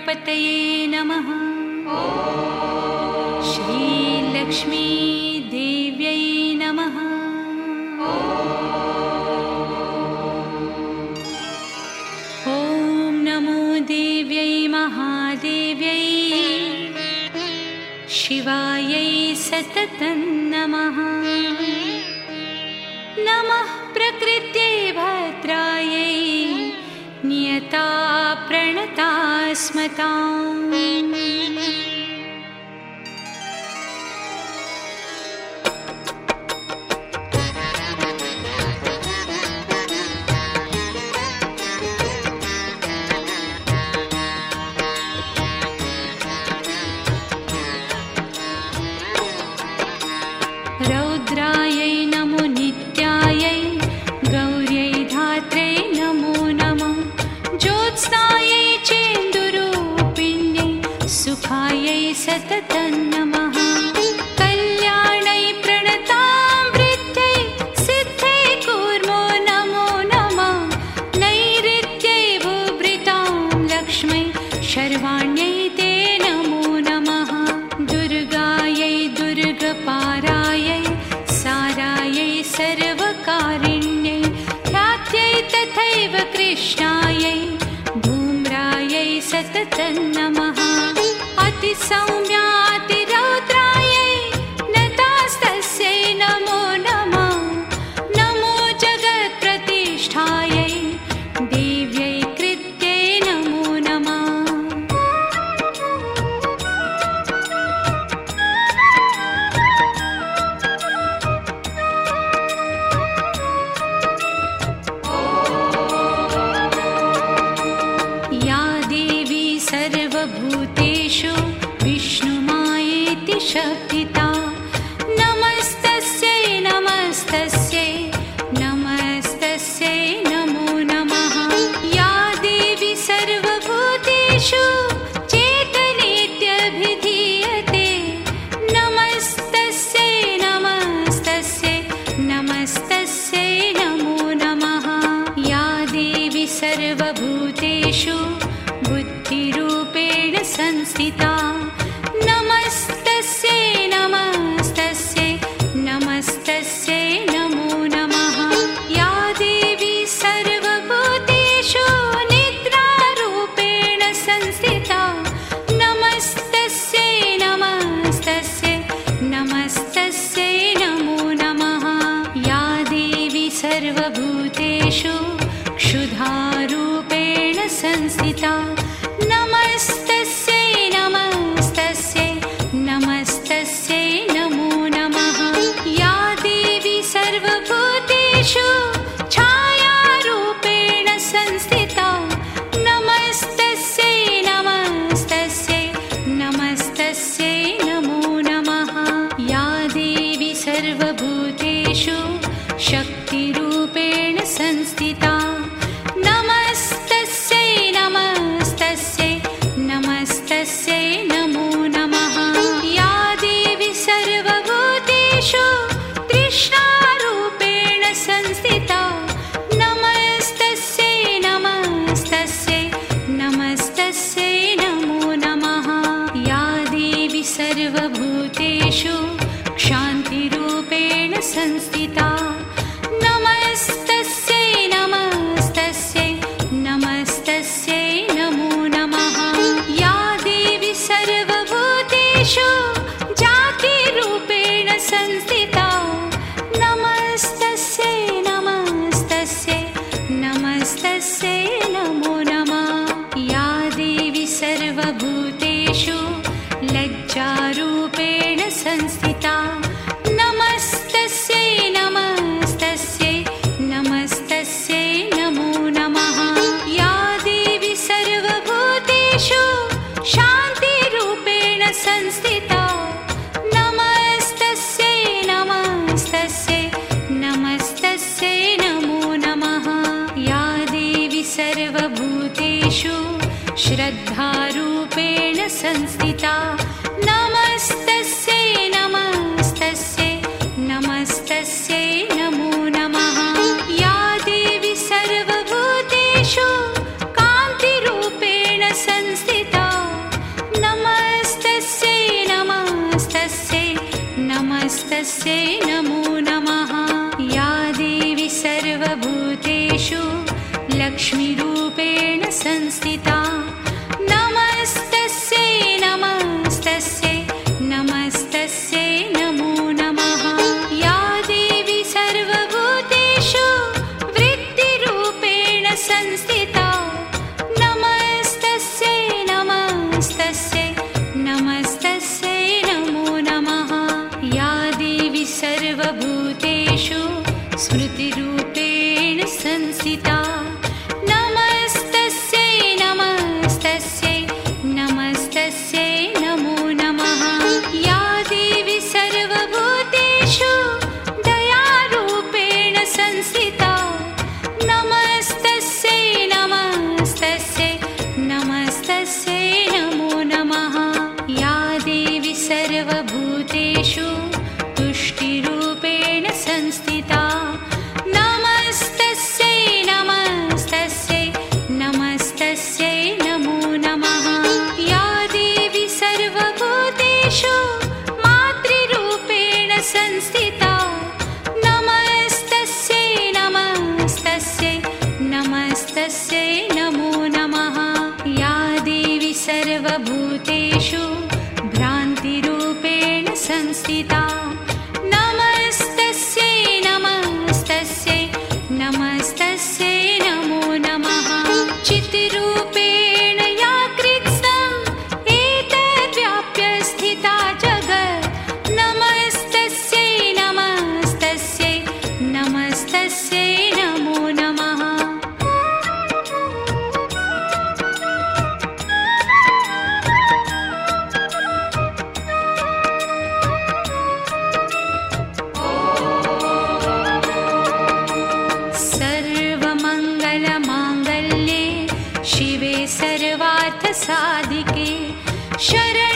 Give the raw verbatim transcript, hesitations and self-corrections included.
गणपतये नमः। श्रीलक्ष्मी देव्यै नमः। ॐ नमो देव्यै महादेव्यै शिवायै सततं नमः। नमः प्रकृत्यै भद्रायै नियता प्रणता स्मताम्। रौद्रायै नमो नित्यायै गौर्यै धात्र्यै नमो नमः। ज्योत्स्नायै चेन्दुरूपिण्यै सुखायै सततं नमः। कल्याणै प्रणतामृत्यै सिद्धै कूर्मो नमो नमः। नैऋत्यै भूभृतां लक्ष्मै शर्वाण्यै ते नमो नमः। दुर्गायै दुर्गपारायै सारायै सर्वकारिण्यै ख्यात्यै तथैव कृष्णायै धूम्रायै सततं नमः। अतिसौम्यातिरौद्रायै नतास्तस्यै नमो नमः। नमो जगत्प्रतिष्ठायै देव्यै कृत्यै नमो नमः। या देवी सर्वभूतेषु विष्णुमायेति शक्तिता नमस्तस्यै नमस्तस्यै नमस्तस्यै नमो नमः। या देवी सर्वभूतेषु चेतनेत्यभिधीयते नमस्तस्यै नमस्तस्यै नमस्तस्यै नमो नमः। या देवी सर्वभूतेषु बुद्धिरूपेण संस्थिता नमस्तस्यै नमस्तस्यै नमस्तस्यै नमो नमः। या देवी सर्वभूतेषु निद्रारूपेण संस्थिता नमस्तस्यै नमस्तस्यै नमस्तस्यै नमो नमः। या देवी सर्वभूतेषु क्षुधारूपेण संस्थिता नमस्तस्यै नमस्तस्यै नमस्तस्यै नमो नमः। या देवी सर्वभूतेषु छायारूपेण संस्थिता नमस्तस्यै नमस्तस्यै नमस्तस्यै नमो नमः। या देवी सर्वभूतेषु शक्तिरूपेण संस्थिता नमस्तस्यै नमस्तस्यै नमस्तस्यै नमो नमः। या देवी सर्वभूतेषु तृष्णारूपेण संस्थिता नमस्तस्यै नमस्तस्यै नमस्तस्यै नमो नमः। या देवी सर्वभूतेषु क्षान्तिरूपेण संस्थिता नमस्तस्यै नमस्तस्यै नमस्तस्यै नमो नमः। या देवी सर्वभूतेषु जातिरूपेण संस्थिता नमस्तस्यै नमस्तस्यै नमस्तस्यै नमो नमः। या देवी सर्वभूतेषु लज्जारूपेण संस्थिता नमस्तस्यै नमस्तस्यै नमस्तस्यै नमो नमः। या देवी सर्वभूतेषु शान्तिरूपेण संस्थिता नमस्तस्यै नमस्तस्यै नमस्तस्यै नमो नमः। या देवी सर्वभूतेषु श्रद्धारूपेण संस्थिता नमस्तस्यै नमस्तस्यै नमस्तस्यै नमो नमः। या देवी सर्वभूतेषु कान्तिरूपेण संस्थिता तस्यै नमो नमः। या देवी सर्वभूतेषु लक्ष्मीरूपेण संस्थिता नमस्तस्यै नमस्तस्यै नमस्तस्यै नमो नमः। या देवी सर्वभूतेषु वृत्तिरूपेण संस्थिता नमस्तस्यै नमस्तस्यै नमस्तस्यै नमो नमः। या देवी सर्वभूतेषु स्मृतिरूपेण संस्थिता नमस्तस्यै नमस्तस्यै नमस्तस्यै नमो नमः। या देवी सर्वभूतेषु दयारूपेण संस्थिता नमस्तस्यै नमस्तस्यै नमस्तस्यै नमो नमः। या देवी सर्वभूतेषु तुष्टिरूपेण संस्थिता नमस्तस्यै नमस्तस्यै नमस्तस्यै नमो नमः। या देवी सर्वभूतेषु मातृरूपेण संस्थिता नमस्तस्यै नमस्तस्यै नमस्तस्यै नमो नमः। या देवी सर्वभूतेषु भ्रान्तिरूपेण संस्थिता नमस्तस्यै नमस्तस्यै नमस्तस्यै नमो नमः। चित्रूपेण या कृत्स्नम् एतद्व्याप्य स्थिता जगत् नमस्तस्यै नमस्तस्यै नमस्तस्यै नमो नमः। सर्वमङ्गलमाङ्गल्ये शिवे सर्वार्थसाधिके शरण